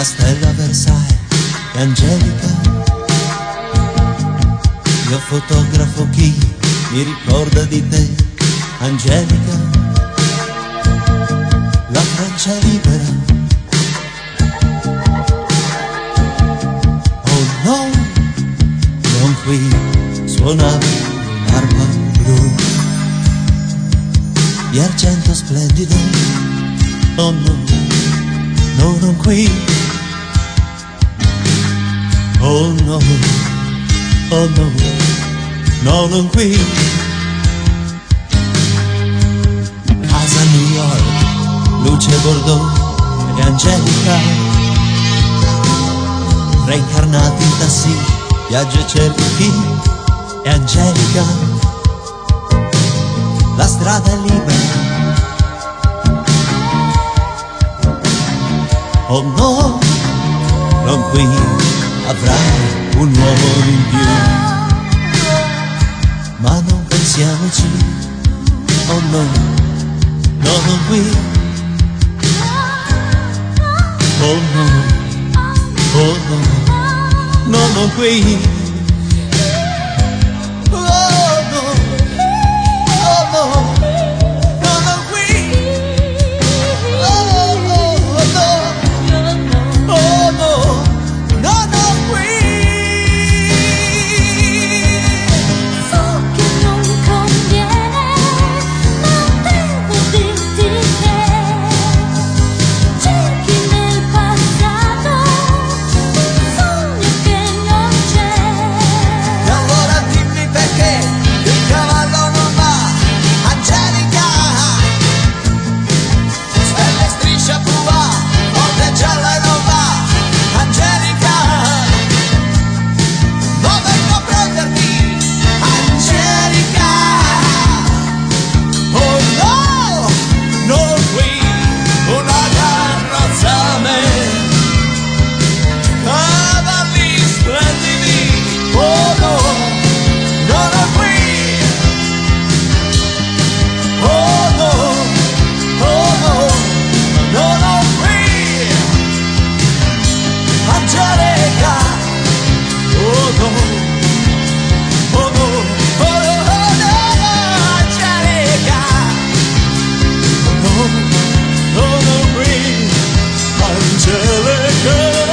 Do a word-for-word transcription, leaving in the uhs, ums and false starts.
stella Versailles e Angelica. Io fotografo chi mi ricorda di te, Angelica. La Francia è libera. Oh no, non qui suonava un'arpa blu di argento splendido. Oh no, no, non qui. Oh no, oh no, no, non qui. Casa New York, luce Bordeaux e Angelica, reincarnati in tassì, viaggio e cerchi e Angelica. La strada è libera. Oh no, non qui, avrai un uomo in più. Ma non pensiamoci, oh no, no, non qui. Oh no, oh no, no, non qui. Oh no, oh no. Angelica.